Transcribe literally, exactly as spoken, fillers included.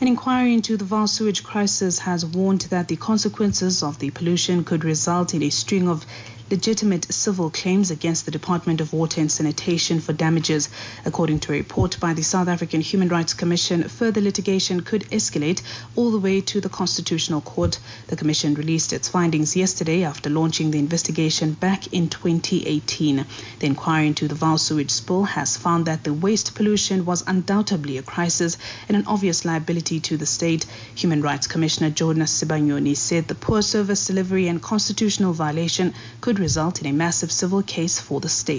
An inquiry into the Vaal sewage crisis has warned that the consequences of the pollution could result in a string of legitimate civil claims against the Department of Water and Sanitation for damages. According to a report by the South African Human Rights Commission, further litigation could escalate all the way to the Constitutional Court. The Commission released its findings yesterday after launching the investigation back in twenty eighteen. The inquiry into the Vaal sewage spill has found that the waste pollution was undoubtedly a crisis and an obvious liability to the state. Human Rights Commissioner Jonas Sibanyoni said the poor service delivery and constitutional violation could result in a massive civil case for the state.